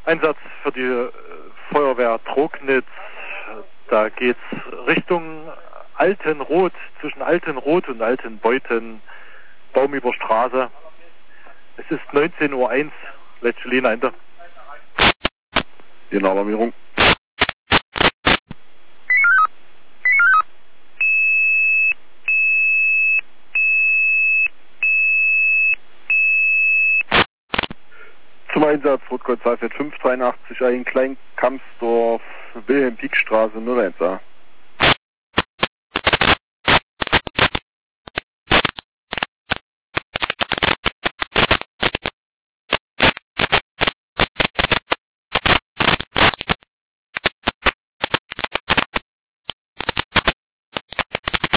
Einsatz für die Feuerwehr Trognitz. Da geht's Richtung Altenroth, zwischen Altenroth und Altenbeuthen, Baumüberstraße. Es ist 19:01 Uhr, letzte Linie hinter. Die Alarmierung. Zum Einsatz Rotkreuz Alfred 583 ein Kleinkampsdorf, Wilhelm-Pieck-Straße 010.